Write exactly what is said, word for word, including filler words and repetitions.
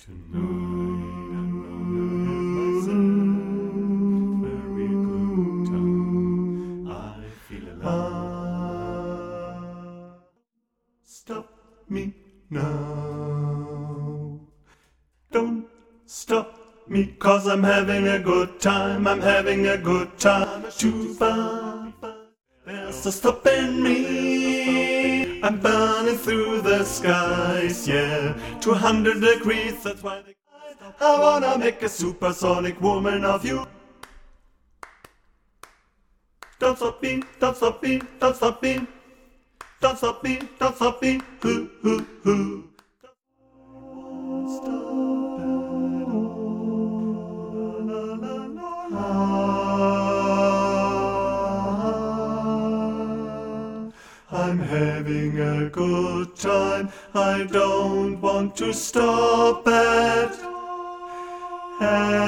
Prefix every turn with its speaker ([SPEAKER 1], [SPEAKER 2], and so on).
[SPEAKER 1] Tonight I'm gonna have myself a very good time. I feel alive. Stop me now. Don't stop me, 'cause I'm having a good time. I'm having a good time. Too far, there's a stopping me. I'm burning through the skies, yeah. two hundred degrees, that's why they... I wanna make a supersonic woman of you. Don't stop me, don't stop me, don't stop me. Don't stop me, don't stop me, hoo, hoo, hoo. I'm having a good time, I don't want to stop it.